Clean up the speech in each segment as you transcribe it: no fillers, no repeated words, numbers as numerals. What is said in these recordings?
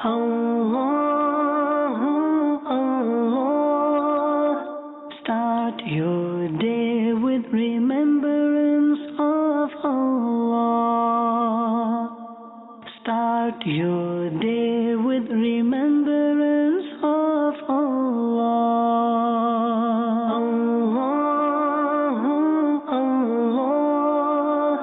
Allah, Allah. Start your day with remembrance of Allah. Start your day with remembrance of Allah. Allah, Allah.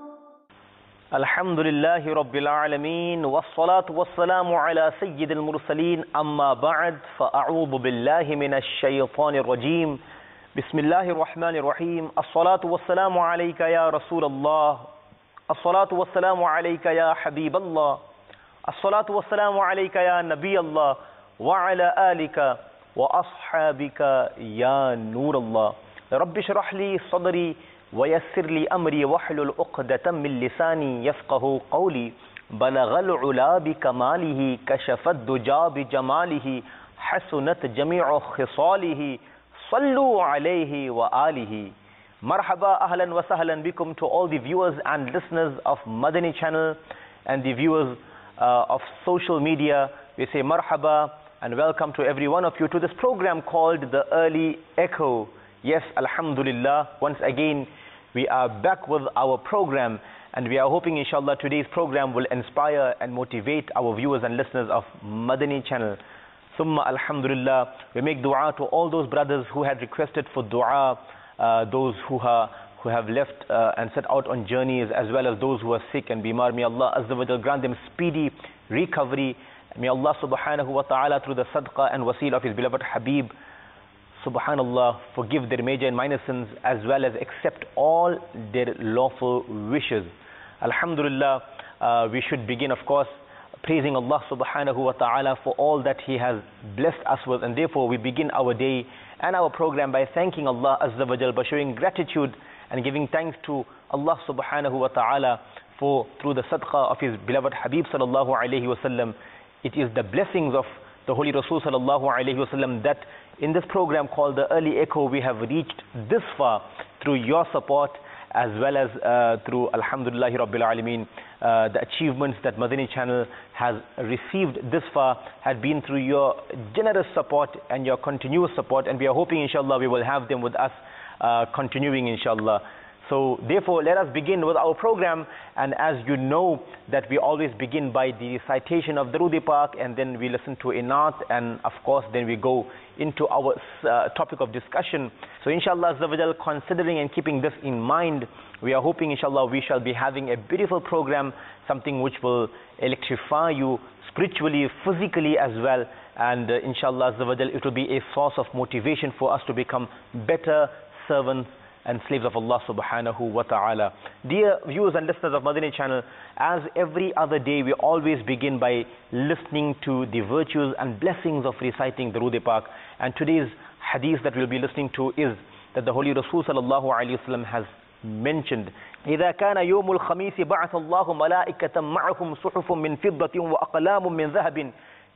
Alhamdulillahi Rabbil Alameen, wassalatu wassalamu ala Sayyidil Mursaleen, amma ba'd, fa'a'udhu billahi minash shaytanir rajim. Bismillahir Rahmanir Rahim. As-salatu wassalamu alayka ya Rasulallah. As-salatu wassalamu alayka ya Habiballah. As-salatu wassalamu alayka ya Nabiyallah. Wa ala alika wa ashabika ya Nurallah. Rabbi shrah li sadri ويسر لي أمري واحلل عقدة من لساني يفقه قولي بلغ العلا بكماله كشف الدجى بجماله حسنت جميع خصاله صلوا عليه وآله. Marhaba, ahlan wa sahlan bikum to all the viewers and listeners of Madani channel and the viewers of social media. We say marhaba and welcome to every one of you to this program called The Early Echo. Yes, alhamdulillah, once again we are back with our program, and we are hoping inshallah today's program will inspire and motivate our viewers and listeners of Madani channel. Summa alhamdulillah, we make dua to all those brothers who had requested for dua, those who have left and set out on journeys, as well as those who are sick and bimar. May Allah Azza wa Jal grant them speedy recovery. May Allah subhanahu wa ta'ala, through the sadaqah and wasil of his beloved Habib, subhanallah, forgive their major and minor sins, as well as accept all their lawful wishes. Alhamdulillah, we should begin, of course, praising Allah subhanahu wa ta'ala for all that he has blessed us with, and therefore we begin our day and our program by thanking Allah Azza wa Jal, by showing gratitude and giving thanks to Allah subhanahu wa ta'ala for, through the sadaqah of his beloved Habib sallallahu alayhi wa sallam, it is the blessings of the Holy Rasul sallallahu alayhi wa sallam that in this program called The Early Echo we have reached this far through your support, as well as through Alhamdulillahi Rabbil Alameen. The achievements that Madani channel has received this far had been through your generous support and your continuous support, and we are hoping inshallah we will have them with us continuing inshallah. So therefore let us begin with our program, and as you know that we always begin by the recitation of Darud Pak, and then we listen to a naat, and of course then we go into our topic of discussion. So inshallah Azza wa Jal, considering and keeping this in mind, we are hoping inshallah we shall be having a beautiful program, something which will electrify you spiritually, physically as well, and inshallah Azza wa Jal, it will be a source of motivation for us to become better servants and slaves of Allah subhanahu wa ta'ala. Dear viewers and listeners of Madani channel, as every other day we always begin by listening to the virtues and blessings of reciting Darud Pak, and today's hadith that we'll be listening to is that the Holy Rasul sallallahu alayhi wa sallam has mentioned, إذا كان يوم الخميس بعث الله ملائكة معهم صحف من فضة وأقلام من ذهب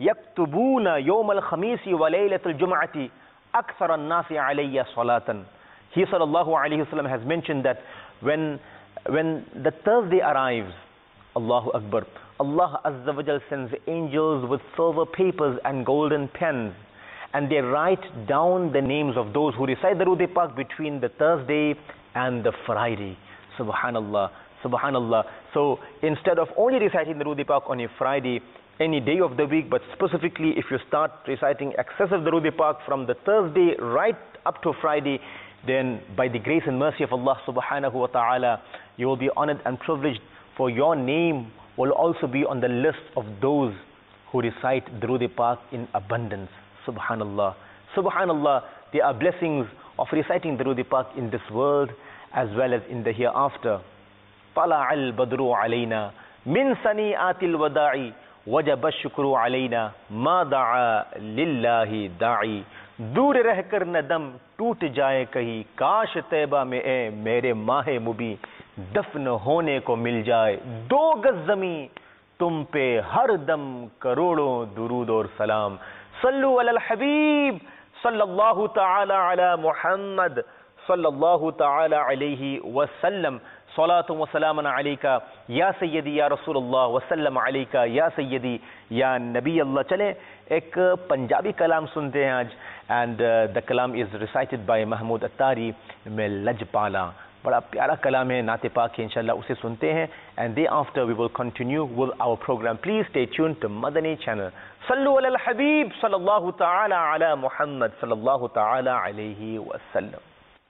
يكتبون يوم الخميس وليلة الجمعة أكثر الناس علي صلاة. He sallallahu alayhi wa sallam has mentioned that when the Thursday arrives, Allahu Akbar, Allah Azza wa Jal sends angels with silver papers and golden pens, and they write down the names of those who recite the Darud Pak between the Thursday and the Friday. Subhanallah, subhanallah. So instead of only reciting the Darud Pak on a Friday, any day of the week, but specifically if you start reciting excessive Darud Pak from the Thursday right up to Friday, then by the grace and mercy of Allah subhanahu wa ta'ala, you will be honored and privileged, for your name will also be on the list of those who recite Darud Pak in abundance. Subhanallah, subhanallah. There are blessings of reciting Darud Pak in this world as well as in the hereafter. طلع البدر علينا من سنيئات الوداع وجب الشكر علينا ما دعا لله داعي. दूर रहकर न दम टूट जाए कहीं, काश तैबा में ए मेरे माहे मुबी दफन होने को मिल जाए, दो गज ज़मीं तुम पे हर दम करोड़ों दुरूद और सलाम. सल्लु अलल हबीब सल्लल्लाहु तआला अला मुहम्मद صلی اللہ تعالی علیہ وسلم. صلاۃ و سلام علیکہ یا سیدی یا رسول اللہ وسلم علیکہ یا سیدی یا نبی اللہ. چلیں ایک پنجابی کلام سنتے ہیں آج, and the kalam is recited by Mahmood Attari میں لجپالا. بڑا پیارا کلام ہے نعت پاک ہے, انشاءاللہ اسے سنتے ہیں, and then after we will continue with our program. Please stay tune to Madani channel. صلو علی الحبیب صلی اللہ تعالی علی محمد صلی اللہ تعالی علیہ وسلم.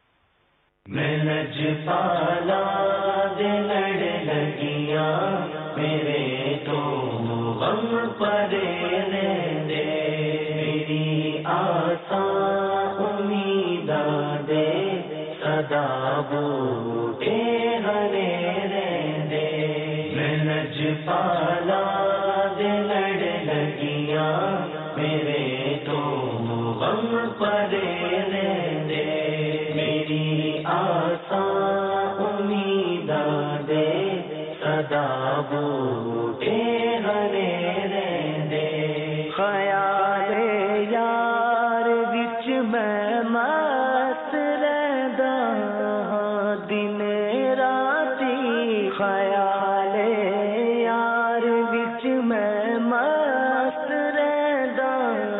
میں لجپالا دے لڑ لگیاں میرے تو غم پڑے رہندے, میری آساں امیداں دے صدا بوٹے ہرے رہندے. میں لجپالا دے لڑ لگیاں میرے تو غم پڑے رہندے, میری آساں امیداں دے صدا بوٹے ہرے رہندے. خیال یار وچ میں مست رہندا دن راتی, خیال یار وچ میں مست رہندا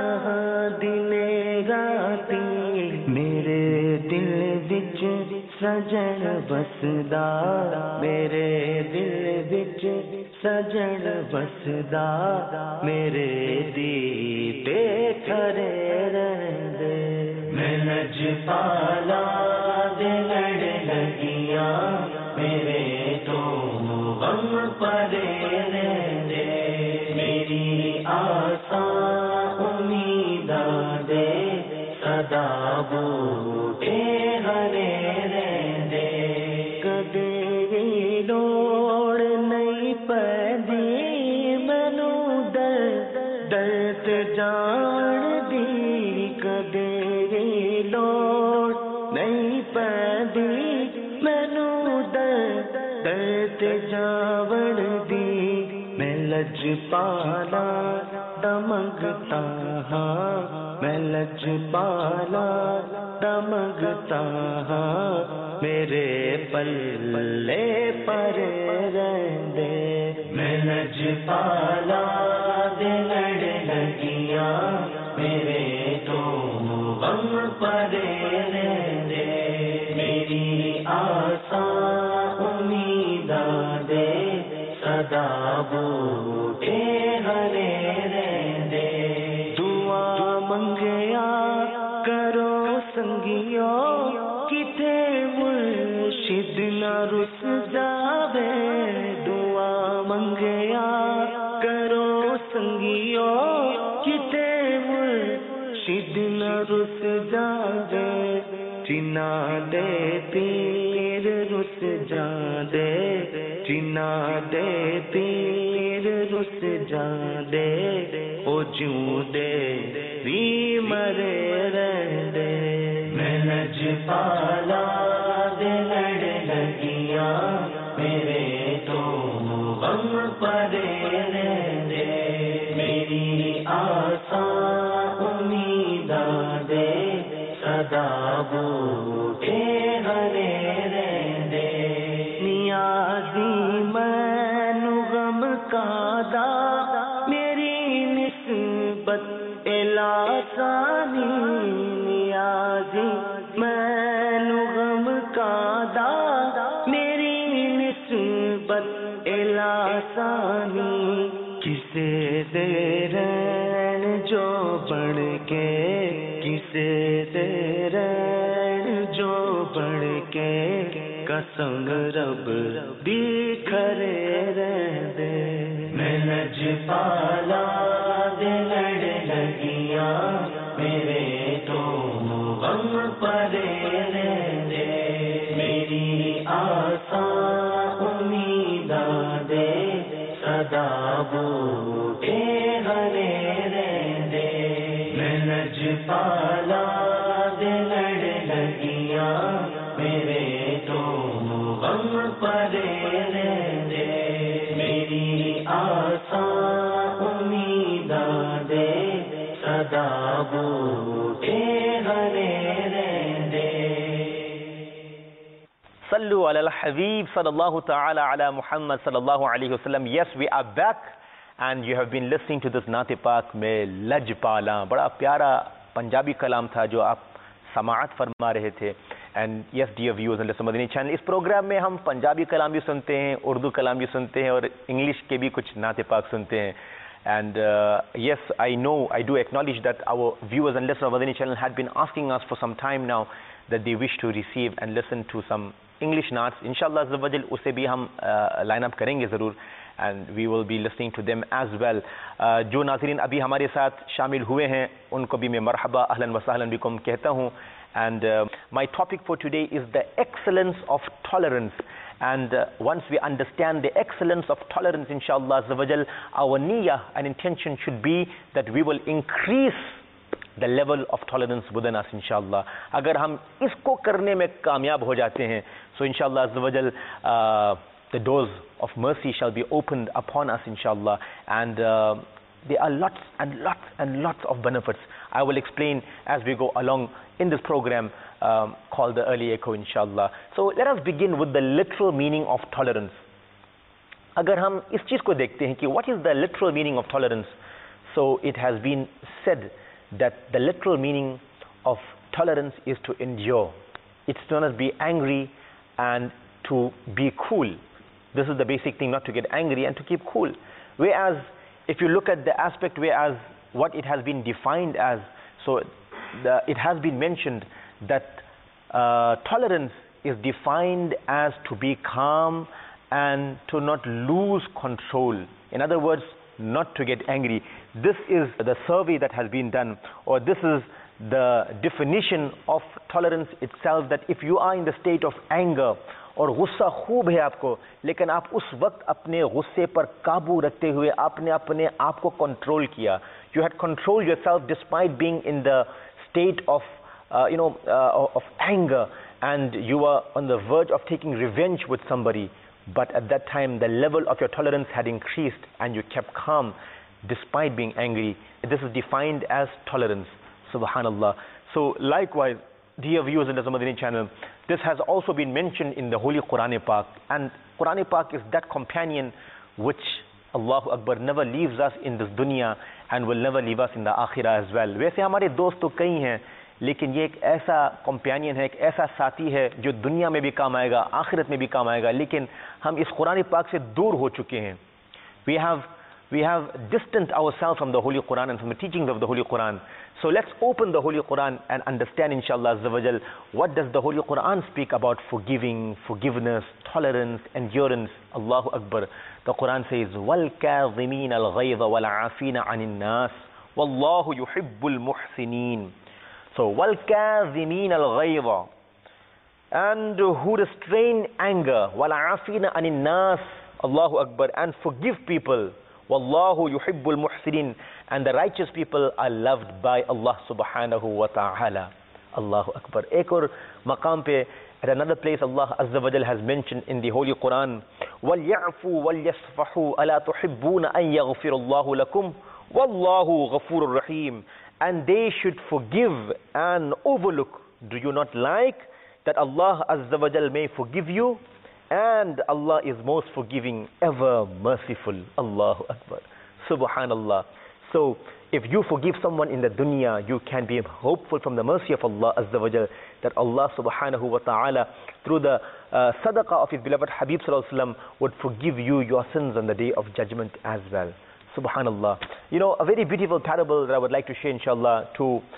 دن راتی. میرے دل وچ سجن بسدا, میرے دل وچ سجن بسدا, میرے دیتے کھڑے رہندے. میں لجپالا دے لڑ لگیاں میرے تو غم پڑے رہندے, میری آساں امیداں دے صدا بوٹے ہرے رہندے. کدے وی لوڑ نہیں پیندی مینوں درد جان دی, کدے وی لوڑ نہیں پیندی مینوں درد جان دی. میں لجپالا دا منگتا ہاں, میں لجپالا دا منگتا ہاں, میرے پلے پرے رہندے. میں لجپالا دے لڑ لگیاں میرے تو غم پڑے رہندے, میری آساں امیداں دے صدا بوٹے ہرے رہندے. دعا منگیا کرو سنگیو کتے مرشد نہ رس جاوے, دعا منگیا کرو سنگیو کتے مرشد نہ رس جاوے. چنا دے پیر رس جاندے, چنا دے پیر رس جاندے, او جوں دے وی مرے رہندے. میں لجپالا دے لڑ لگیاں میرے تو غم پڑے رہندے, میری آساں امیداں دے صدا بوٹے ہرے رہندے. نیازی مینوں غم کادا میری نسبت الاسانی, نیازی مینوں غم کادا میری نسبت الاسانی. کسے دے رہن جو بڑھ کے, کسے دے رہن جو بڑھ کے, قسم رب دی کھڑے رہندے. میں لجپالا دے لڑ لگیاں میرے تو غم پڑے رہندے, میری آساں امیداں دے صدا بوٹے ہرے رہندے. میں لجپالا دے لڑ لگیاں میرے تو غم پڑے رہندے, میری آساں امیداں دے صدا بوٹے ہرے رہندے. Sallu ala al-Habib sallallahu ta'ala ala Muhammad sallallahu alayhi wa sallam. Yes, we are back and you have been listening to this Naat Pak mein Laj Pala. बड़ा प्यारा पंजाबी कलाम था जो आप समाअत फरमा रहे थे. And yes, dear viewers and listeners, Madani channel, इस program में हम पंजाबी कलाम भी सुनते हैं, उर्दू कलाम भी सुनते हैं और इंग्लिश के भी कुछ नात पाक सुनते हैं. And yes, I know, I do acknowledge that our viewers and listeners of Madani channel had been asking us for some time now that they wish to receive and listen to some English naats. Inshallah azza wa jal उसे भी हम line up करेंगे ज़रूर, and we will be listening to them as well. जो नाज़रीन अभी हमारे साथ शामिल हुए हैं उनको भी मैं मरहबा अहलन व सहलन बिकुम कहता हूँ. And my topic for today is the excellence of tolerance. And once we understand the excellence of tolerance, inshallah azza wa jal, our niyyah and intention should be that we will increase the level of tolerance within us, inshallah. अगर हम इसको करने में कामयाब हो जाते हैं, so inshallah azza wa jal, the doors of mercy shall be opened upon us, inshallah. And there are lots and lots and lots of benefits. I will explain as we go along in this program called the Early Echo, inshallah. So let us begin with the literal meaning of tolerance. अगर हम इस चीज़ को देखते हैं कि what is the literal meaning of tolerance, so it has been said that the literal meaning of tolerance is to endure. It's to not be angry and to be cool. This is the basic thing, not to get angry and to keep cool. Whereas if you look at the aspect whereas what it has been defined as, so it has been mentioned that tolerance is defined as to be calm and to not lose control. In other words, not to get angry. This is the survey that has been done, or this is the definition of tolerance itself, that if you are in the state of anger और गुस्सा खूब है आपको, लेकिन आप उस वक्त अपने गुस्से पर काबू रखते हुए आपने अपने आप को कंट्रोल किया. You had controlled yourself despite being in the state of of anger, and you were on the verge of taking revenge with somebody, but at that time the level of your tolerance had increased and you kept calm despite being angry. This is defined as tolerance. Subhanallah. So likewise, dear viewers in the Madani channel, this has also been mentioned in the Holy Quran Pak, and Quran Pak is that companion which Allahu Akbar never leaves us in this dunya and will never leave us in the akhirah as well. वैसे हमारे दोस्त तो कई हैं, लेकिन ये एक ऐसा companion है, एक ऐसा साथी है जो दुनिया में भी काम आएगा, आखिरत में भी काम आएगा, लेकिन हम इस कुरान पाक से दूर हो चुके हैं. We have distanced ourselves from the Holy Quran and from the teachings of the Holy Quran. So let's open the Holy Quran and understand, inshallah azza wa jal, what does the Holy Quran speak about forgiving, forgiveness, tolerance, endurance. Allahu Akbar. The Quran says, وَالْكَاظِمِينَ الْغَيْظَ وَالْعَافِينَ عَنِ النَّاسِ وَاللَّهُ يُحِبُّ الْمُحْسِنِينَ. So, وَالْكَاظِمِينَ الْغَيْظَ, and who restrain anger, وَالْعَافِينَ عَنِ النَّاسِ, Allahu Akbar, and forgive people. Wallahu yuhibbul muhsinin, and the righteous people are loved by Allah subhanahu wa ta'ala. Allahu Akbar. Ek aur maqam pe, at another place, Allah azza wa jal has mentioned in the Holy Quran, وَلْيَعْفُوا وَلْيَصْفَحُوا أَلَا تُحِبُّونَ أَن يَغْفِرَ اللَّهُ لَكُمْ وَاللَّهُ غَفُورٌ رَحِيمٌ. And they should forgive and overlook. Do you not like that Allah azza wa jal may forgive you? And Allah is most forgiving, ever merciful. Allahu Akbar. Subhanallah. So, if you forgive someone in the dunya, you can be hopeful from the mercy of Allah Azza wa Jal that Allah Subhanahu wa Ta'ala, through the sadaqah of His beloved Habib Sallallahu Alaihi Wasallam, would forgive you your sins on the day of judgment as well. Subhanallah. You know, a very beautiful parable that I would like to share, inshallah,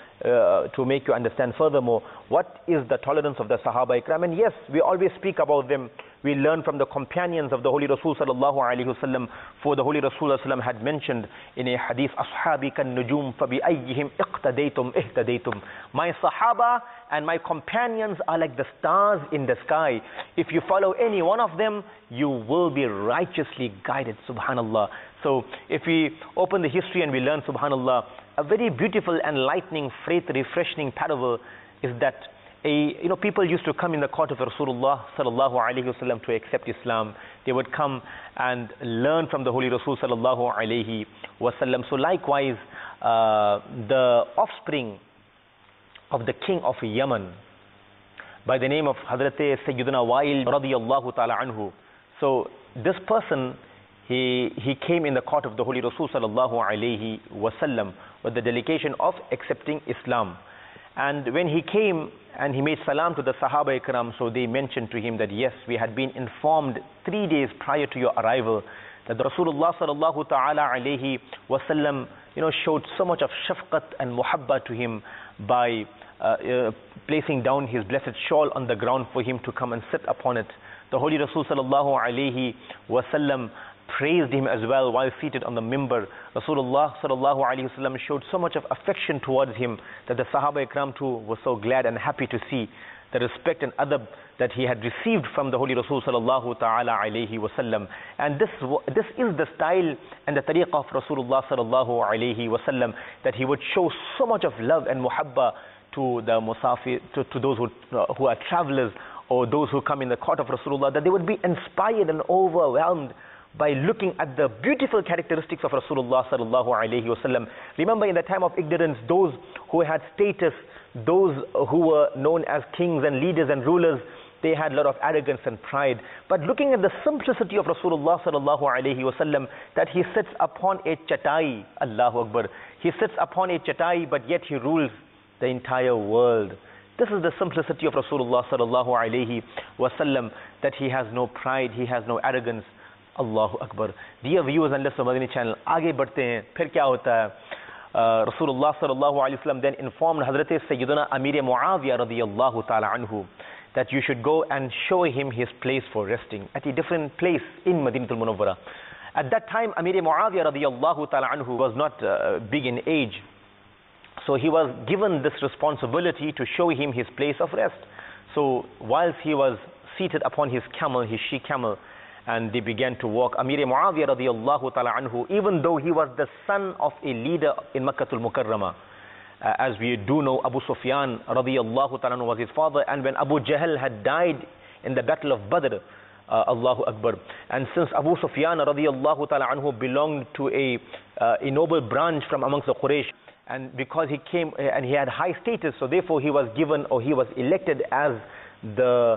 to make you understand furthermore what is the tolerance of the Sahaba Ikram. And yes, we always speak about them. We learn from the companions of the Holy Rasul sallallahu alaihi wasallam. For the Holy Rasul sallam had mentioned in a hadith, "Ashabi kan nujum, fabi'ayyihim iqtadaytum ihtadaytum." My Sahaba and my companions are like the stars in the sky. If you follow any one of them, you will be righteously guided. Subhanallah. So if we open the history and we learn, subhanallah, a very beautiful, enlightening, faith refreshing parable is that people used to come in the court of Rasulullah sallallahu alaihi wasallam to accept Islam. They would come and learn from the Holy Rasul sallallahu alaihi wasallam. So likewise, the offspring of the king of Yemen, by the name of Hazrat Sayyidina Wa'il radiyallahu ta'ala anhu. So this person, he came in the court of the Holy Rasul sallallahu alayhi wasallam with the delegation of accepting Islam. And when he came and he made salam to the Sahaba Ikram, so they mentioned to him that yes, we had been informed 3 days prior to your arrival that the Rasulullah sallallahu ta'ala alayhi wasallam, showed so much of shafqat and muhabba to him by placing down his blessed shawl on the ground for him to come and sit upon it. The Holy Rasul sallallahu alayhi wasallam praised him as well while seated on the mimbar. Rasulullah sallallahu alayhi wasallam showed so much of affection towards him that the Sahaba Ikram too were so glad and happy to see the respect and adab that he had received from the Holy Rasul sallallahu ta'ala alayhi wasallam. And this is the style and the tariqah of Rasulullah sallallahu alayhi wasallam, that he would show so much of love and muhabba to the musafir, to those who are travelers or those who come in the court of Rasulullah, that they would be inspired and overwhelmed by looking at the beautiful characteristics of Rasulullah sallallahu alayhi wasallam. Remember, in the time of ignorance, those who had status, those who were known as kings and leaders and rulers, they had a lot of arrogance and pride. But looking at the simplicity of Rasulullah sallallahu alayhi wasallam, that he sits upon a chatai, Allahu Akbar, he sits upon a chatai, but yet he rules the entire world. This is the simplicity of Rasulullah sallallahu alayhi wasallam, that he has no pride, he has no arrogance. Allahu Akbar. Dear viewers and listeners of Madani channel, आगे बढ़ते हैं, फिर क्या होता है? Rasulullah sallallahu alayhi wa sallam then informed Hazrat Sayyidina Amir Muawiyah radiyallahu ta'ala anhu that you should go and show him his place for resting at a different place in Madinatul Munawwara. At that time, Amir Muawiyah radiyallahu ta'ala anhu was not big in age. So he was given this responsibility to show him his place of rest. So whilst he was seated upon his camel, his she camel, and they began to walk, Amir Muawiyah radiyallahu ta'ala anhu, even though he was the son of a leader in Makkatul Mukarramah, as we do know, Abu Sufyan radiyallahu ta'ala anhu was his father, and when Abu Jahl had died in the battle of Badr, Allahu Akbar, and since Abu Sufyan radiyallahu ta'ala anhu belonged to a noble branch from amongst the Quraysh, and because he came and he had high status, so therefore he was given, or he was elected as the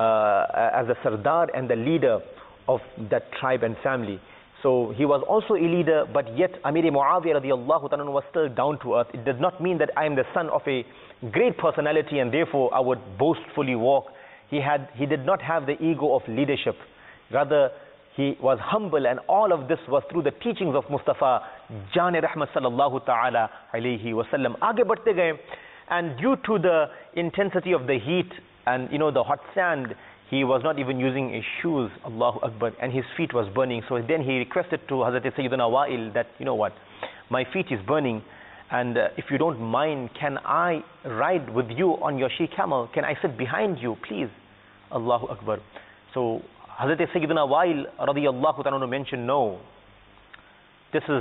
Sardar and the leader of that tribe and family. So he was also a leader, but yet Amir Muawiyah radiyallahu ta'ala was still down to earth. It does not mean that I am the son of a great personality and therefore I would boastfully walk. He did not have the ego of leadership. Rather, he was humble, and all of this was through the teachings of Mustafa Jaan Rahmat sallallahu ta'ala alayhi wasallam. Aage badhte gaye, and due to the intensity of the heat and the hot sand, he was not even using his shoes, Allahu Akbar, and his feet was burning. So then he requested to Hazrat Sayyidina Wa'il that, what, my feet is burning, and if you don't mind, can I ride with you on your she camel? Can I sit behind you, please? Allahu Akbar. So Hazrat Sayyidina Wa'il radiyallahu ta'ala mentioned, no, this is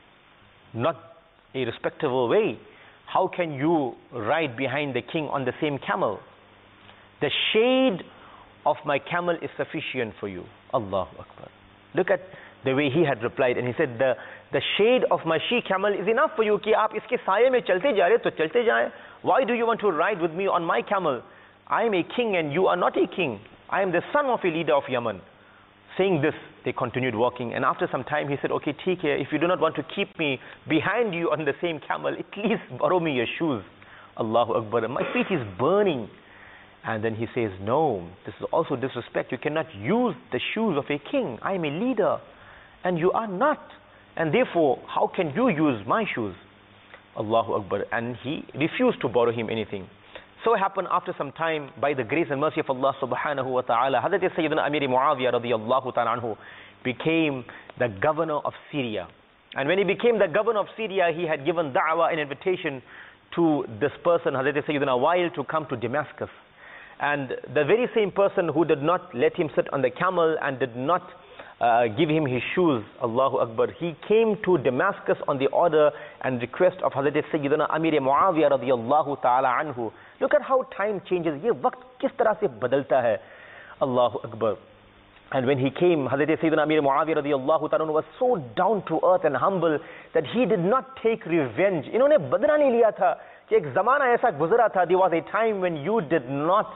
not a respectable way. How can you ride behind the king on the same camel? The shade of my camel is sufficient for you. Allahu Akbar. Look at the way he had replied, and he said, the shade of my she camel is enough for you. Ki aap iske saaye mein chalte ja rahe to chalte jaye. Why do you want to ride with me on my camel? I am a king and you are not a king. I am the son of a leader of Yemen. Saying this, they continued walking, and after some time he said, okay, theek hai, if you do not want to keep me behind you on the same camel, at least borrow me your shoes. Allahu Akbar. My feet is burning. And then he says, no, this is also disrespect. You cannot use the shoes of a king. I am a leader and you are not. And therefore, how can you use my shoes? Allahu Akbar. And he refused to borrow him anything. So happened after some time, by the grace and mercy of Allah subhanahu wa ta'ala, Hazrat Sayyidina Amir Muawiyah radiyallahu ta'ala anhu became the governor of Syria. And when he became the governor of Syria, he had given da'wah, an invitation to this person, Hazrat Sayyidina Wa'il, to come to Damascus. And the very same person who did not let him sit on the camel and did not give him his shoes, Allahu Akbar, he came to Damascus on the order and request of Hazrat Sayyidina Amir Muawiyah radiyallahu ta'ala anhu. Look at how time changes. Ye waqt kis tarah se badalta hai. Allahu Akbar. And when he came, Hazrat Sayyidina Amir Muawiyah radiyallahu ta'ala was so down to earth and humble that he did not take revenge. इन्होंने बदला नहीं लिया था कि एक ज़माना ऐसा गुज़रा था. There was a time when you did not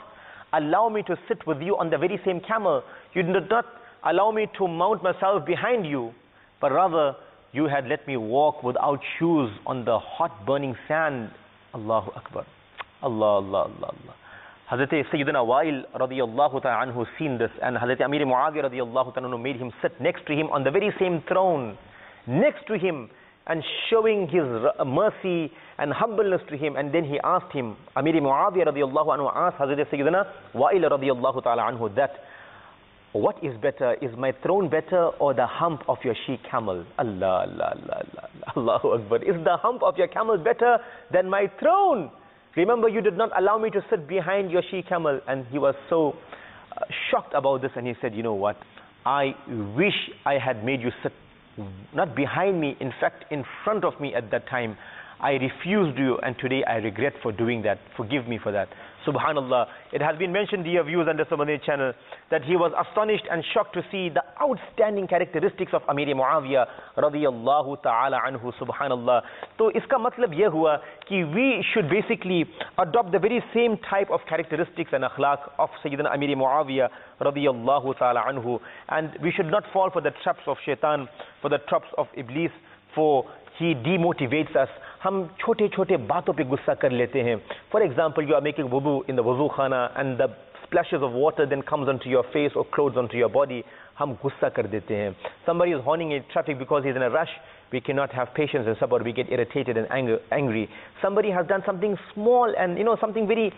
allow me to sit with you on the very same camel. You did not allow me to mount myself behind you, but rather you had let me walk without shoes on the hot burning sand. Allahu Akbar. Allah, Allah, Allah, Allah. Hazrat Sayyidina Wa'il radiyallahu ta'ala anhu seen this, and Hazrat Amir Muawiyah radiyallahu ta'ala anhu made him sit next to him on the very same throne, next to him, and showing his mercy and humbleness to him. And then he asked him, Amir Muawiyah radiyallahu anhu asked Hazrat Sayyidina Wa'il radiyallahu ta'ala anhu that, what is better? Is my throne better or the hump of your she camel? Allah, Allah, Allah, Allah, Allahu Akbar. Is the hump of your camel better than my throne? Remember, you did not allow me to sit behind your she camel. And he was so shocked about this, and he said, you know what? I wish I had made you sit not behind me, in fact in front of me at that time. I refused you, and today I regret for doing that. Forgive me for that. Subhanallah. It has been mentioned, dear viewers, on the Madani channel, that he was astonished and shocked to see the outstanding characteristics of Amir Muawiyah radiyallahu ta'ala anhu. Subhanallah. So iska matlab ye hua ki we should basically adopt the very same type of characteristics and akhlaq of Sayyidina Amir Muawiyah radiyallahu ta'ala anhu, and we should not fall for the traps of shaitan, for the traps of Iblis, for he demotivates us. हम छोटे छोटे बातों पे गुस्सा कर लेते हैं. For example, you are making wudu in the wudu khana and the splashes of water then comes onto your face or clothes onto your body. हम गुस्सा कर देते हैं. Somebody is horning in traffic because he's in a rush. We cannot have patience and sabr. We get irritated and angry. Somebody has done something small and something very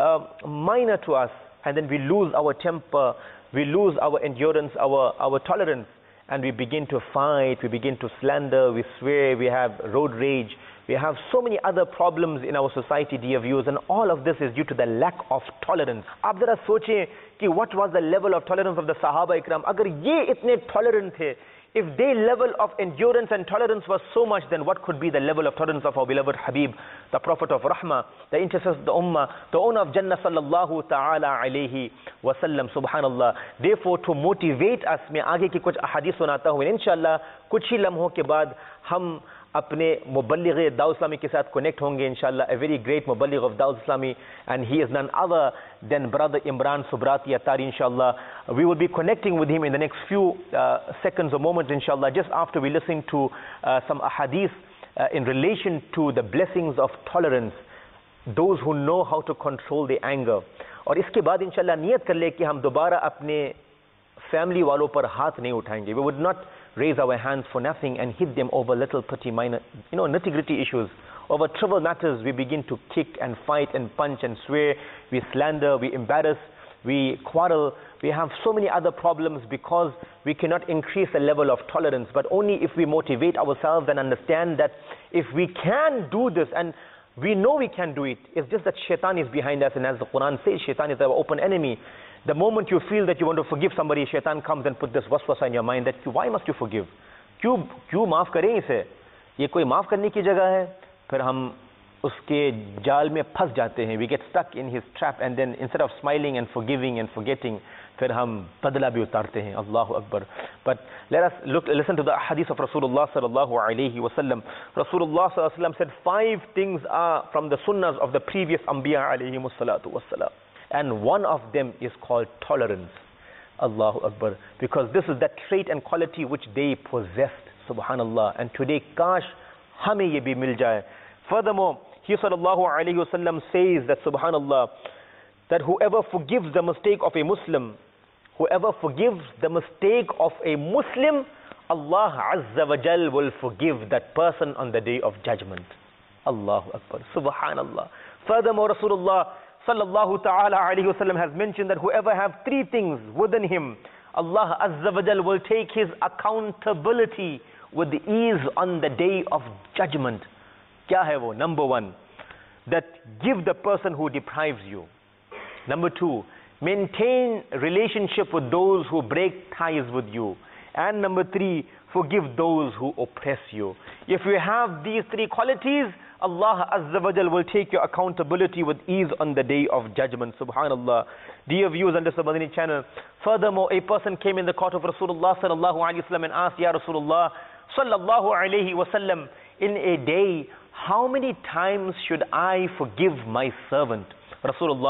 minor to us, and then we lose our temper, we lose our endurance, our tolerance, and we begin to fight, we begin to slander, we swear, we have road rage. We have so many other problems in our society, dear viewers, and all of this is due to the lack of tolerance. आप जरा सोचें कि what was the level of tolerance of the Sahaba Ikram? अगर ये इतने tolerant थे, if their level of endurance and tolerance was so much, then what could be the level of tolerance of our beloved Habib, the Prophet of Rahmah, the intercessor of the Ummah, the owner of Jannah sallallahu ta'ala alayhi wa sallam. Subhanallah. Therefore, to motivate us, मैं आगे की कुछ अहादीस सुनाता हूँ, इंशाअल्लाह कुछ ही लम्हों के बाद हम अपने मुबल्लिग दाऊद इस्लामी के साथ कनेक्ट होंगे इंशाअल्लाह. A very great मुबल्लिग of Dawud Islami, and he is none other than brother Imran Subrati Attari, inshallah. We will be connecting with him in the next few seconds or moments, inshallah, just after we listen to some ahadith in relation to the blessings of tolerance, those who know how to control their anger. और इसके बाद इंशाअल्लाह नियत कर ले कि हम दोबारा अपने family वालों पर हाथ नहीं उठाएंगे. We would not raise our hands for nothing and hit them over little petty minor, nitty-gritty issues. Over trivial matters, we begin to kick and fight and punch and swear. We slander, we embarrass, we quarrel. We have so many other problems because we cannot increase the level of tolerance. But only if we motivate ourselves and understand that if we can do this, and we know we can do it, it's just that shaitan is behind us, and as the Quran says, shaitan is our open enemy. The moment you feel that you want to forgive somebody, shaitan comes and put this waswasa in your mind that why must you forgive? क्यों माफ करें इसे? ये कोई माफ करने की जगह है? फिर हम उसके जाल में फंस जाते हैं. We get stuck in his trap, and then instead of smiling and forgiving and forgetting, फिर हम बदला भी उतारते हैं. Allahu Akbar. But let us listen to the hadith of Rasulullah sallallahu alayhi wa sallam. Rasulullah sallallahu alayhi wa sallam said 5 things are from the sunnahs of the previous Anbiya alayhi salatu wa salam. And one of them is called tolerance. Allahu Akbar. Because this is that trait and quality which they possessed. Subhanallah. And today, kash hame ye bhi mil jaye. Furthermore, he sallallahu alayhi wa sallam says that, subhanallah, that whoever forgives the mistake of a Muslim, Allah Azza wa Jal will forgive that person on the day of judgment. Allahu Akbar. Subhanallah. Furthermore, Rasulullah sallallahu ta'ala alayhi wa sallam has mentioned that whoever have 3 things within him, Allah Azza wa Jal will take his accountability with ease on the day of judgment. Kya hai wo? Number 1, that give the person who deprives you. Number 2, maintain relationship with those who break ties with you. And number 3, forgive those who oppress you. If you have these 3 qualities, Allah Azza wa Jal will take your accountability with ease on the day of judgment. Subhanallah. Dear viewers on the Madani channel, furthermore, a person came in the court of Rasulullah sallallahu alayhi wa sallam and asked, Ya Rasulullah sallallahu alayhi wa sallam, in a day, how many times should I forgive my servant? Rasulullah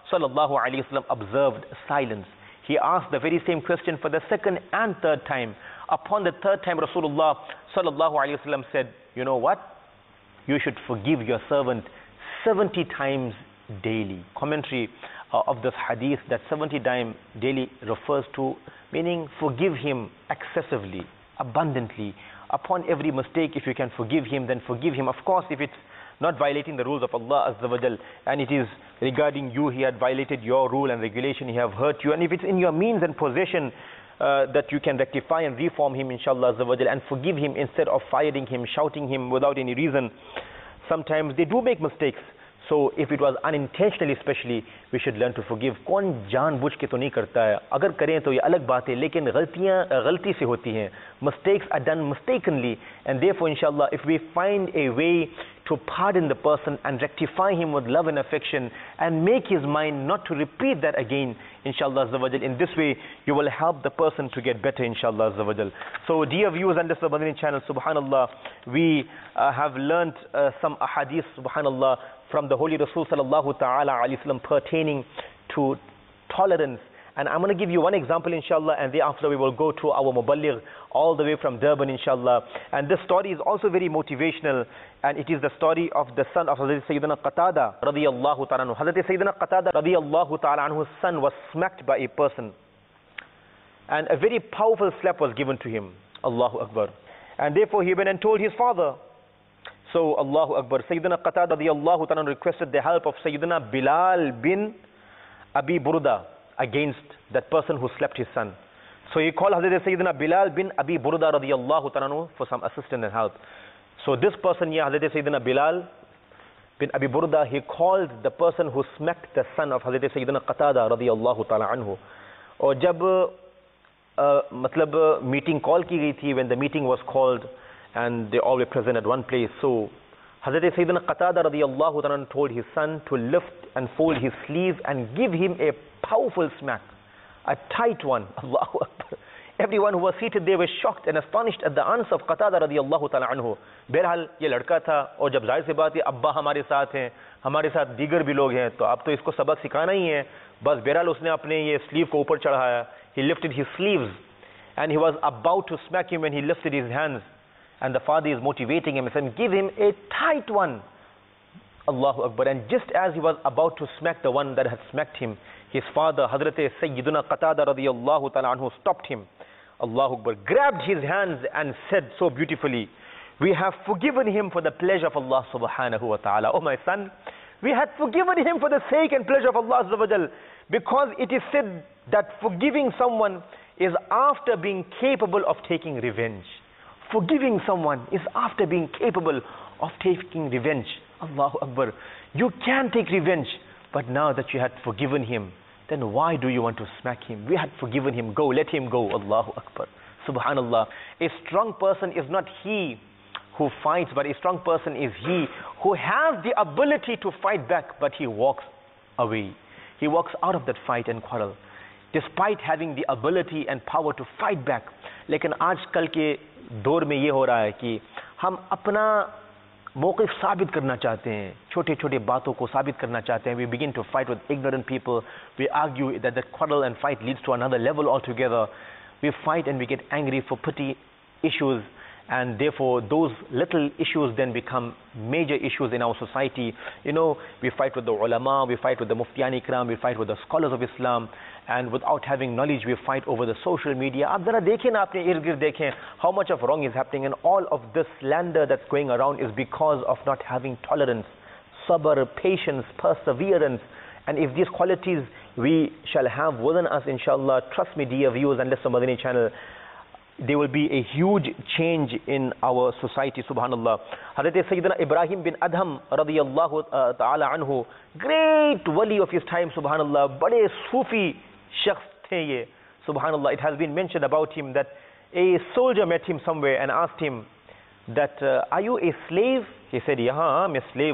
sallallahu alaihi wasallam observed silence. He asked the very same question for the second and third time. Upon the third time, Rasulullah sallallahu alaihi wasallam said, you know what? You should forgive your servant 70 times daily. Commentary of this hadith, that 70 times daily refers to, meaning forgive him excessively, abundantly. Upon every mistake, if you can forgive him, then forgive him. Of course, if it's not violating the rules of Allah Azza wa Jal, and it is regarding you, he had violated your rule and regulation, he have hurt you, and if it's in your means and possession that you can rectify and reform him, inshallah Azza wa Jal, and forgive him instead of firing him, shouting him without any reason. Sometimes they do make mistakes. So if it was unintentionally, especially, we should learn to forgive. कौन जानबूझ के तो नहीं करता है, अगर करें तो ये अलग बात है, लेकिन गलती से होती हैं. Mistakes are done mistakenly, and therefore inshallah, if we find a way to pardon the person and rectify him with love and affection and make his mind not to repeat that again, inshallah azza wa jal, in this way you will help the person to get better, inshallah azza wa jal. So dear viewers on this Madani channel, subhanallah, we have learnt some ahadith, subhanallah, from the Holy Rasul sallallahu ta'ala alayhi wasallam pertaining to tolerance. And I'm going to give you one example, inshallah, and thereafter we will go to our muballigh all the way from Durban, inshallah. And this story is also very motivational, and it is the story of the son of Hazrat Sayyidina Qatada radiyallahu ta'ala anhu. Hazrat Sayyidina Qatada radiyallahu ta'ala anhu's son was smacked by a person, and a very powerful slap was given to him. Allahu Akbar. And therefore he went and told his father. So Allahu Akbar, Sayyidina Qatada radiyallahu ta'ala requested the help of Sayyidina Bilal bin Abi Burda against that person who slapped his son. So he called Hazrat Sayyidina Bilal bin Abi Burda radiyallahu ta'ala for some assistance and help. So this person here, Hazrat Sayyidina Bilal bin Abi Burda, he called the person who smacked the son of Hazrat Sayyidina Qatada radiyallahu ta'ala anhu. और जब मतलब meeting call की गई थी, when the meeting was called and they all were present at one place, so Hazrat Sayyidina Qatada radiyallahu ta'ala told his son to lift and fold his sleeve and give him a powerful smack, a tight one. Allahu Akbar. Everyone who was seated there was shocked and astonished at the answer of Qatada radiyallahu ta'ala anhu. बहरहाल ये लड़का था, और जब जाहिर सी बात है अब्बा हमारे साथ हैं, हमारे साथ दीगर भी लोग हैं, तो अब तो इसको सबक सिखाना ही है. बस बहरहाल उसने अपने ये स्लीव को ऊपर चढ़ाया. He lifted his sleeves and he was about to smack him when he lifted his hands, and the father is motivating him and saying, give him a tight one. Allahu Akbar. And just as he was about to smack the one that had smacked him, his father, Hazrat Sayyiduna Qatada radiyallahu ta'ala anhu, stopped him. Allahu Akbar. Grabbed his hands and said so beautifully, we have forgiven him for the pleasure of Allah subhanahu wa ta'ala. Oh my son, we had forgiven him for the sake and pleasure of Allah azza wa jal, because it is said that forgiving someone is after being capable of taking revenge. Forgiving someone is after being capable of taking revenge. Allahu Akbar. You can take revenge, but now that you had forgiven him, then why do you want to smack him? We had forgiven him. Go, let him go. Allahu Akbar. Subhanallah. A strong person is not he who fights, but a strong person is he who has the ability to fight back, but he walks away. He walks out of that fight and quarrel, despite having the ability and power to fight back. लेकिन आजकल के दौर में ये हो रहा है कि हम अपना मौक़िफ़ साबित करना चाहते हैं, छोटे छोटे बातों को साबित करना चाहते हैं. We begin to fight with ignorant people. We argue that the quarrel and fight leads to another level altogether. We fight and we get angry for petty issues, and therefore those little issues then become major issues in our society. You know, we fight with the ulama, we fight with the muftiyani ikram, we fight with the scholars of Islam, and without having knowledge we fight over the social media. Ab zara dekhen na apne ird-gird dekhen how much of wrong is happening, and all of this slander that's going around is because of not having tolerance, sabr, patience, perseverance. And if these qualities we shall have within us, inshallah, trust me dear viewers and listeners of Madani channel, there will be a huge change in our society. Subhanallah. Hazrat Sayyidina Ibrahim bin Adham radiyallahu ta'ala anhu, great wali of his time, subhanallah, bade Sufi shakhs the ye. Subhanallah. It has been mentioned about him that a soldier met him somewhere and asked him that, are you a slave? He said, yeah, I'm a slave.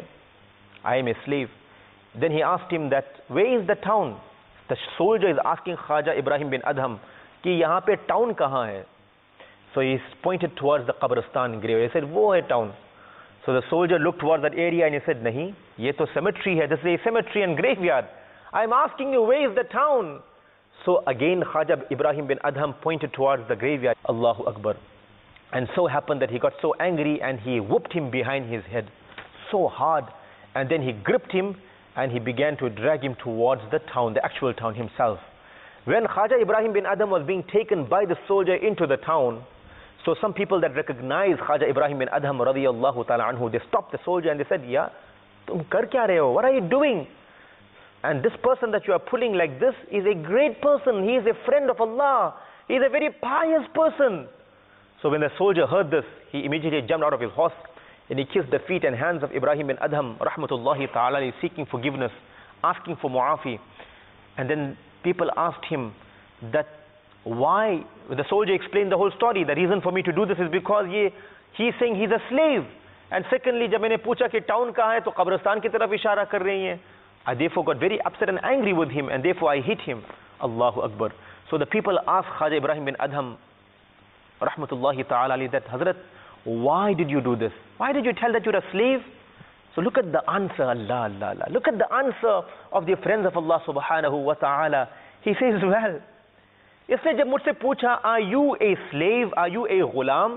I am a slave. Then he asked him that, where is the town? The soldier is asking Khaja Ibrahim bin Adham, कि यहाँ पे town कहाँ है? So he pointed towards the Qabristan grave. He said, वो है town. So the soldier looked towards that area and he said, नहीं, ये तो cemetery है. This is a cemetery and graveyard. I'm asking you, where is the town? So again Khaja Ibrahim bin Adham pointed towards the graveyard. Allahu Akbar. And so happened that he got so angry and he whooped him behind his head so hard, and then he gripped him and he began to drag him towards the town, the actual town himself. When Khaja Ibrahim bin Adham was being taken by the soldier into the town, so some people that recognized Khaja Ibrahim bin Adham radiyallahu ta'ala anhu, they stopped the soldier and they said, "Ya, tum kar kya rahe ho? What are you doing? And this person that you are pulling like this is a great person. He is a friend of Allah. He is a very pious person." So when the soldier heard this, he immediately jumped out of his horse and he kissed the feet and hands of Ibrahim bin Adham rahmatullahi ta'ala, seeking forgiveness, asking for mu'afi. And then people asked him that why. The soldier explained the whole story. The reason for me to do this is because he's saying he's a slave. And secondly, जब मैंने पूछा कि town कहाँ है, तो कब्रिस्तान की तरफ इशारा कर रही हैं. I therefore got very upset and angry with him, and therefore I hit him. Allahu Akbar. So the people asked Khaja Ibrahim bin Adham rahmatullahi ta'ala that, Hazrat, why did you do this? Why did you tell that you're a slave? So look at the answer, Allah, Allah, Allah. Look at the answer of the friends of Allah subhanahu wa ta'ala. He says, well, इसने जब मुझसे पूछा, are you a slave? Are you a ghulam?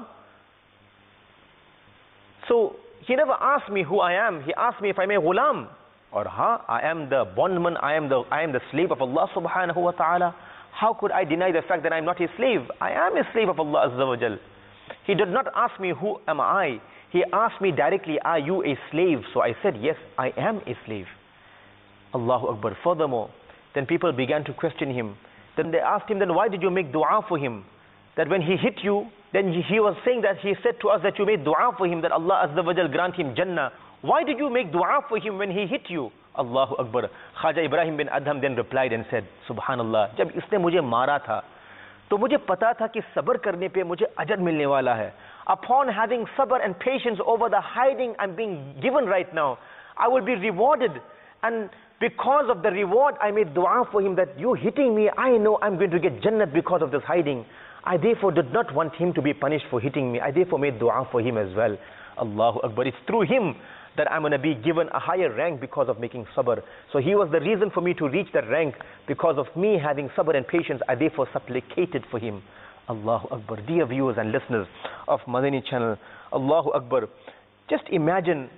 So he never asked me who I am. He asked me if I'm a ghulam. Or I am the bondman, I am the slave of Allah subhanahu wa ta'ala. How could I deny the fact that I'm not a slave? I am a slave of Allah azza wa jal. He did not ask me who am I. He asked me directly, are you a slave? So I said, yes, I am a slave. Allahu Akbar. Furthermore, then people began to question him. Then they asked him, then why did you make dua for him? That when he hit you, then he was saying that he said to us that you made dua for him, that Allah azza wa jal grant him Jannah. Why did you make dua for him when he hit you? Allahu Akbar. Khaja Ibrahim bin Adham then replied and said, Subhanallah, जब इसने मुझे मारा था, तो मुझे पता था कि सब्र करने पे मुझे अजर मिलने वाला है. Upon having sabr and patience over the hiding I'm being given right now, I will be rewarded. And because of the reward, I made dua for him that you hitting me, I know I'm going to get Jannat because of this hiding. I therefore did not want him to be punished for hitting me. I therefore made dua for him as well. Allahu Akbar. It's through him that I'm going to be given a higher rank because of making sabr. So he was the reason for me to reach that rank. Because of me having sabr and patience, I therefore supplicated for him. Allahu Akbar. Dear viewers and listeners of Madani channel, Allahu Akbar. Just imagine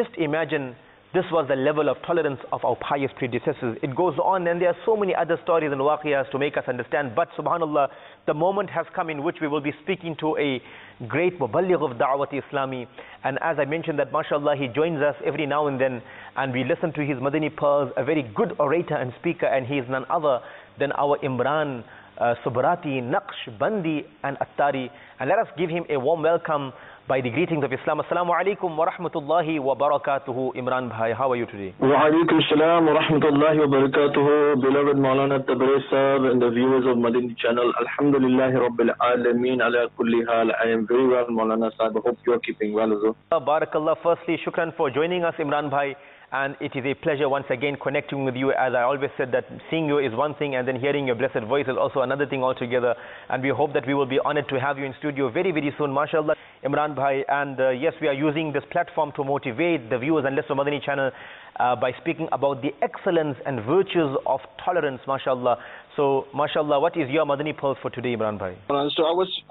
this was the level of tolerance of our pious predecessors. It goes on, and there are so many other stories and waqiyas to make us understand. But subhanallah, the moment has come in which we will be speaking to a great muballigh of da'wat Islami. And as I mentioned that, mashallah, he joins us every now and then, and we listen to his Madani pearls, a very good orator and speaker, and he is none other than our Imran Subrati, Naqsh, Bandi and Attari. And let us give him a warm welcome by the greetings of Islam. Assalamu alaikum wa rahmatullahi wa barakatuhu. Imran bhai, how are you today? Wa alaikum assalam wa rahmatullahi wa barakatuhu. Beloved Maulana Tabriz Sahab and the viewers of Madani channel, Alhamdulillahi Rabbil Alameen ala kulli hal. I am very well, Maulana Sahab. I hope you are keeping well as well. Barakallah. Firstly, shukran for joining us, Imran bhai. And it is a pleasure once again connecting with you. As I always said, that seeing you is one thing, and then hearing your blessed voice is also another thing altogether. And we hope that we will be honored to have you in studio very, very soon, mashallah, Imran bhai. And yes, we are using this platform to motivate the viewers and listeners of Madani channel by speaking about the excellence and virtues of tolerance, mashallah. So, mashallah, what is your Madani pearls for today, Imran bhai? So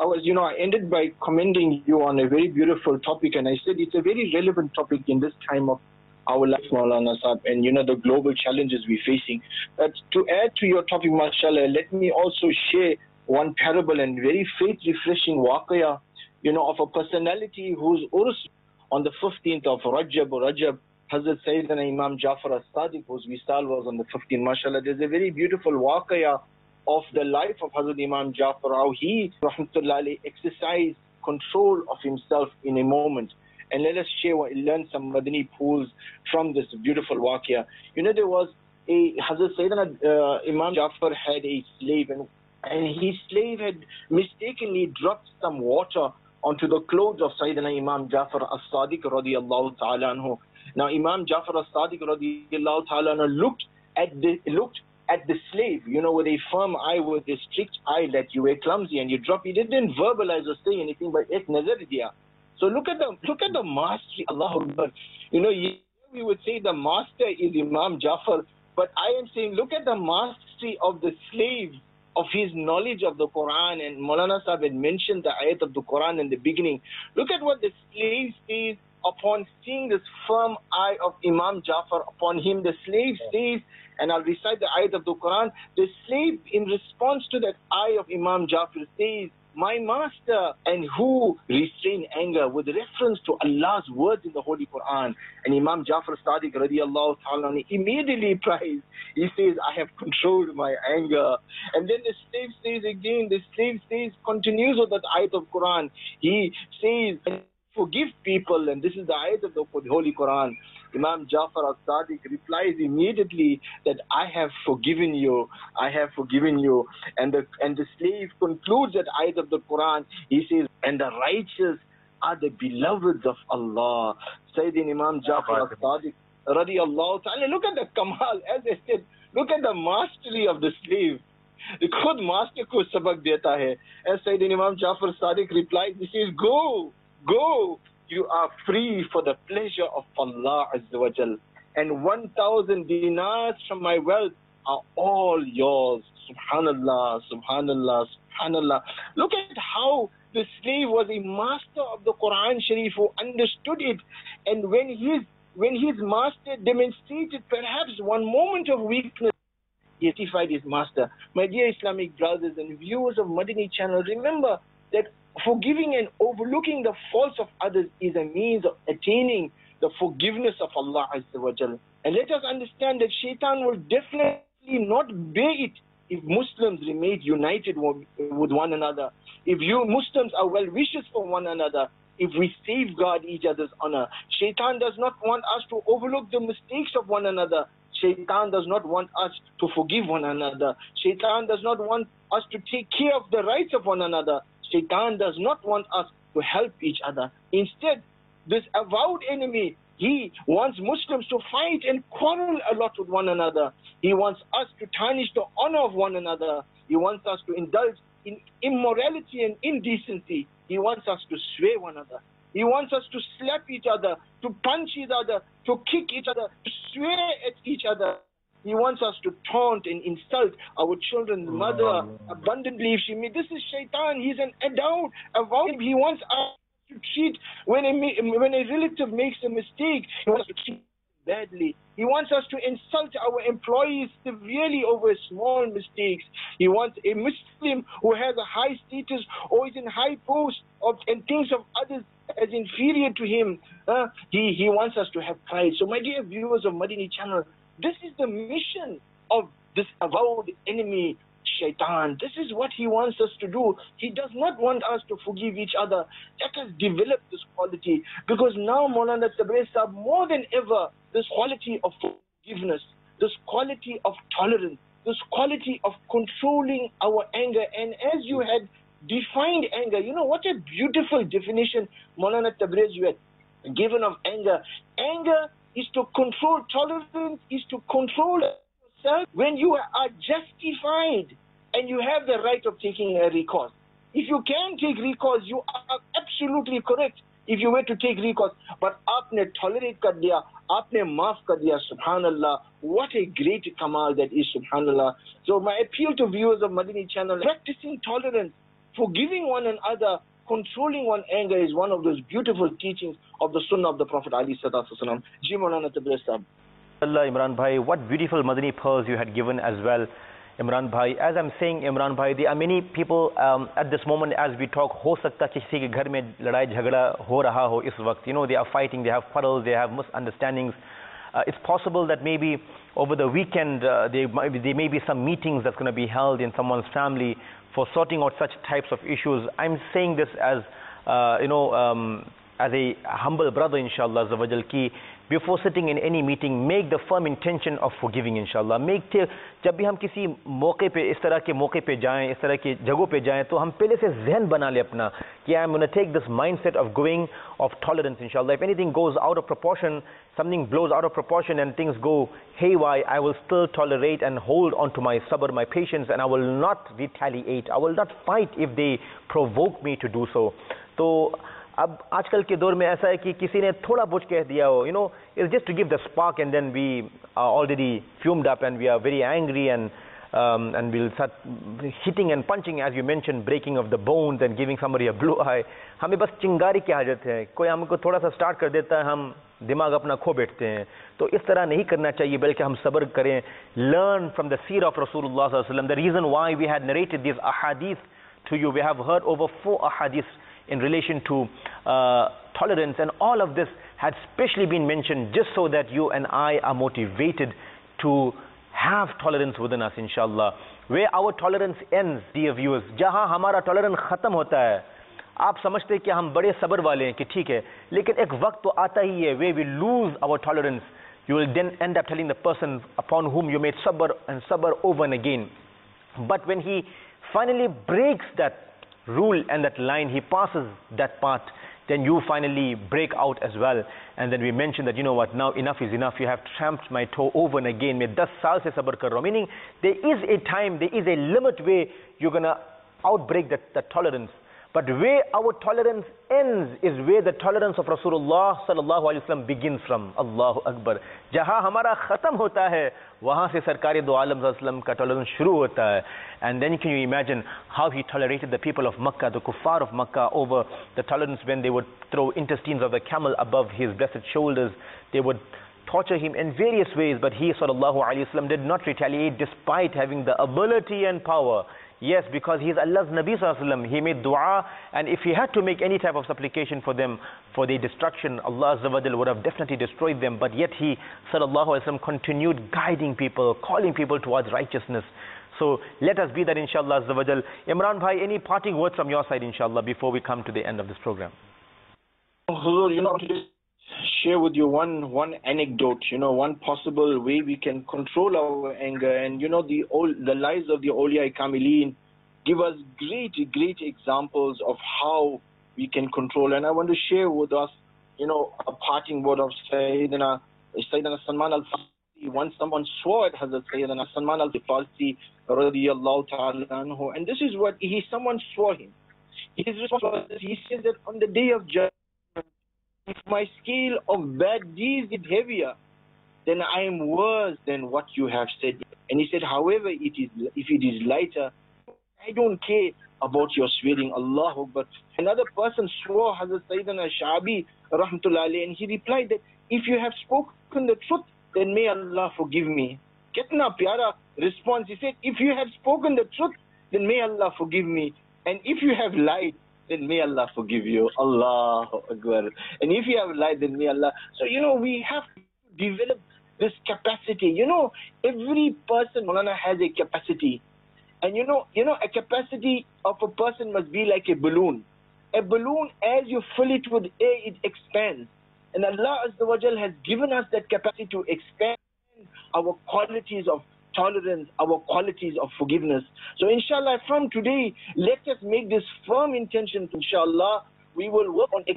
I ended by commending you on a very beautiful topic, and I said it's a very relevant topic in this time of our life, Maulana Sahab, and the global challenges we're facing. But to add to your topic, mashallah, let me also share one parable and very faith-refreshing waqaya, of a personality whose urs on the 15th of Rajab, Hazrat Sayyidina Imam Jafar as-Sadiq, whose Wisal was on the 15th, mashallah. There's a very beautiful waqaya of the life of Hazrat Imam Jafar, how he, rahmatullahi, exercised control of himself in a moment. And let us learn some Madani pools from this beautiful waqia. There was Hazrat Sayyidina Imam Jafar had a slave, and his slave had mistakenly dropped some water onto the clothes of Sayyidina Imam Jafar as-Sadiq radiyallahu ta'ala anhu. Now Imam Jafar as-Sadiq radiyallahu ta'ala anhu looked at the slave, with a firm eye, with a strict eye, that you were clumsy and you dropped. He didn't verbalize or say anything, but ek nazar diya. So look at the mastery, Allahu Akbar. We would say the master is Imam Jafar, But I am saying, look at the mastery of the slave, of his knowledge of the Quran. And Maulana Sahib had mentioned the ayat of the Quran in the beginning. Look at what the slave says upon seeing this firm eye of Imam Jafar upon him. The slave says, and I'll recite the ayat of the Quran, the slave in response to that eye of Imam Jafar says, my master, and who restrain anger, with reference to Allah's words in the Holy Quran. And Imam Jafar Sadiq radiallahu ta'ala immediately cries. He says, I have controlled my anger. And then the slave says again, the slave says, continues with that ayat of Quran. He says, forgive people, and this is the ayat of the Holy Quran. Imam Jafar al-Sadiq replies immediately that I have forgiven you, I have forgiven you. And the slave concludes that ayat of the Quran. He says, and the righteous are the beloveds of Allah. Sayyidina Imam Jafar al-Sadiq radiyallahu ta'ala. Look at the kamal, as I said, look at the mastery of the slave. The khud master ko sabak deta hai. As Sayyidina Imam Jafar al-Sadiq replies, he says, go, you are free for the pleasure of Allah Azza wa Jal. And 1,000 dinars from my wealth are all yours. Subhanallah, subhanallah, subhanallah. Look at how the slave was a master of the Quran Sharif who understood it. And when his master demonstrated perhaps one moment of weakness, he justified his master. My dear Islamic brothers and viewers of Madani channel, remember that forgiving and overlooking the faults of others is a means of attaining the forgiveness of Allah Azza wa Jal. And let us understand that Shaitan will definitely not bear it if Muslims remain united with one another. If you Muslims are well wishers for one another, if we safeguard each other's honor. Shaitan does not want us to overlook the mistakes of one another. Shaitan does not want us to forgive one another. Shaitan does not want us to take care of the rights of one another. Shaitan does not want us to help each other. Instead, this avowed enemy, he wants Muslims to fight and quarrel a lot with one another. He wants us to tarnish the honor of one another. He wants us to indulge in immorality and indecency. He wants us to swear one another. He wants us to slap each other, to punch each other, to kick each other, to swear at each other. He wants us to taunt and insult our children's mother abundantly if she may. This is Shaitan. He's an adult. He wants us to cheat when a relative makes a mistake. He wants us to cheat badly. He wants us to insult our employees severely over small mistakes. He wants a Muslim who has a high status or is in high post and thinks of others as inferior to him. He wants us to have pride. So my dear viewers of Madani channel, this is the mission of this avowed enemy, Shaitan. This is what he wants us to do. He does not want us to forgive each other. Let us develop this quality, because now, Maulana Tabriz Sahib, more than ever, this quality of forgiveness, this quality of tolerance, this quality of controlling our anger. And as you had defined anger, you know what a beautiful definition, Maulana Tabriz, you had given of anger. Anger is to control, tolerance is to control yourself when you are justified and you have the right of taking a recourse. If you can take recourse, you are absolutely correct if you were to take recourse. But aapne tolerate kar diya, aapne maaf kar diya, subhanallah. What a great kamal that is, subhanallah. So my appeal to viewers of Madani channel, practicing tolerance, forgiving one another, controlling one anger is one of those beautiful teachings of the Sunnah of the Prophet Ali Sallallahu Alaihi Wasallam. Ji Maulana Tabriz Sahib. Allah, Imran Bhai, what beautiful Madani pearls you had given as well, Imran Bhai. As I'm saying, Imran Bhai, there are many people at this moment as we talk, ho sakta kisi ke ghar mein ladai jhagda ho raha ho is waqt. You know, they are fighting, they have quarrels, they have misunderstandings. It's possible that maybe over the weekend there may be some meetings that's going to be held in someone's family for sorting out such types of issues. I'm saying this as, as a humble brother, inshallah, ki before sitting in any meeting, make the firm intention of forgiving, inshallah. जब भी हम किसी मौके पे इस तरह के मौके पे जाएं, इस तरह के जगहों पे जाएं, तो हम पहले से ज़हन बना ले अपना कि I'm going to take this mindset of going of tolerance, inshallah. If anything goes out of proportion, something blows out of proportion and things go haywire, I will still tolerate and hold on to my sabr, my patience, and I will not retaliate. I will not fight if they provoke me to do so. So अब आजकल के दौर में ऐसा है कि किसी ने थोड़ा बहुत कह दिया हो, you know, it's just to give the spark and then we are already fumed up and we are very angry and we'll start hitting and punching, as you mentioned, breaking of the bones and giving somebody a blue eye. हमें बस चिंगारी की हाजत है, कोई हमको थोड़ा सा स्टार्ट कर देता है, हम दिमाग अपना खो बैठते हैं. तो इस तरह नहीं करना चाहिए, बल्कि हम सब्र करें. Learn from the seerah of Rasulullah sallallahu alaihi wasallam. The reason why we had narrated these ahadith to you, we have heard over 4 ahadith in relation to tolerance, and all of this had specially been mentioned just so that you and I are motivated to have tolerance within us, inshallah. Where our tolerance ends, dear viewers, जहाँ हमारा tolerance खत्म होता है, आप समझते हैं कि हम बड़े सब्र वाले हैं कि ठीक है, लेकिन एक वक्त तो आता ही है where we lose our tolerance. You will then end up telling the person upon whom you made sabr and sabr over and again. But when he finally breaks that rule and that line, he passes that path, then you finally break out as well. And then we mentioned that, you know what, now enough is enough. You have tramped my toe over and again. Main 10 saal se sabr kar raha hu. Meaning, there is a time, there is a limit where you're going to outbreak that tolerance. But where our tolerance ends is where the tolerance of Rasulullah sallallahu alaihi wasallam begins from. Allahu Akbar. Jahan hamara khatam hota hai, wahan se sarkari do alam sallallahu alaihi wasallam ka tolerance shuru hota hai. And then can you imagine how he tolerated the people of Makkah, the kuffar of Makkah, over the tolerance when they would throw intestines of the camel above his blessed shoulders. They would torture him in various ways, but he sallallahu alaihi wasallam did not retaliate despite having the ability and power. Yes, because he is Allah's Nabi sallallahu alaihi wasallam. He made dua, and if he had to make any type of supplication for them, for their destruction, Allah Azza wa Jal would have definitely destroyed them. But yet he sallallahu alaihi wasallam continued guiding people, calling people towards righteousness. So let us be that, inshallah Azza wa Jal. Imran bhai, any parting words from your side, inshallah, before we come to the end of this program? Huzur, you know, to share with you one anecdote, you know, one possible way we can control our anger. And you know, the lives of the Awliya Kamilin give us great examples of how we can control. And I want to share with us, you know, a parting word of Sayyidina Salman al-Farsi. Once someone swore at Hazrat Sayyidina Salman al-Farsi radiyallahu ta'ala anhu, and this is what someone swore him. His response was, he says that on the day of judgment, if my scale of bad deeds is heavier, then I am worse than what you have said. And he said, however, if it is lighter, I don't care about your swearing. Allahu Akbar. Another person swore, Hazrat Sayyidina Sha'bi rahmatullahi alayhi, and he replied that if you have spoken the truth, then may Allah forgive me. Kitna pyara response. He said, if you have spoken the truth, then may Allah forgive me. And if you have lied, then may Allah forgive you. Allahu Akbar. And if you have lied, then may Allah. So, you know, we have to develop this capacity. You know, every person, Maulana, has a capacity. And you know, a capacity of a person must be like a balloon. A balloon, as you fill it with air, it expands. And Allah Azza wa Jal has given us that capacity to expand our qualities of tolerance, our qualities of forgiveness. So inshallah, from today, let us make this firm intention. Inshallah, we will work on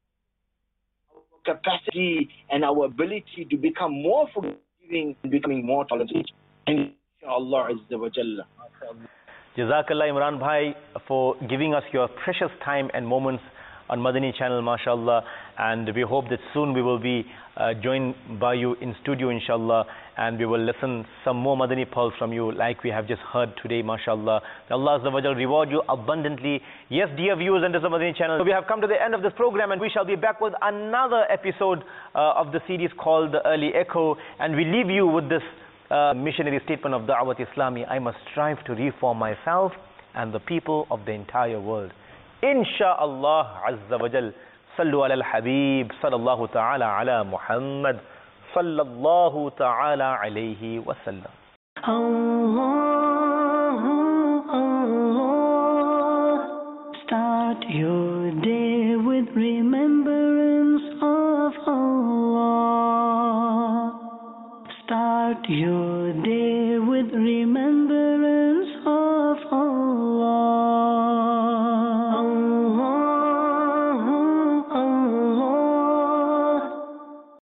our capacity and our ability to become more forgiving and becoming more tolerant. And inshallah Azza wa Jalla. Jazakallah Imran bhai for giving us your precious time and moments on Madani channel, mashallah, and we hope that soon we will be joined by you in studio, inshallah, and we will listen some more Madani pearls from you like we have just heard today, mashallah. May Allah Azza wa Jal reward you abundantly. Yes, dear viewers on this Madani channel, so we have come to the end of this program, and we shall be back with another episode of the series called The Early Echo, and we leave you with this missionary statement of Da'wat Islami: I must strive to reform myself and the people of the entire world. Insha'Allah Azza wa Jal. Sallu ala al-Habib, sallallahu ta'ala ala Muhammad, sallallahu ta'ala alayhi wa sallam. Allah, start your day with remembrance of Allah. Start your day with remembrance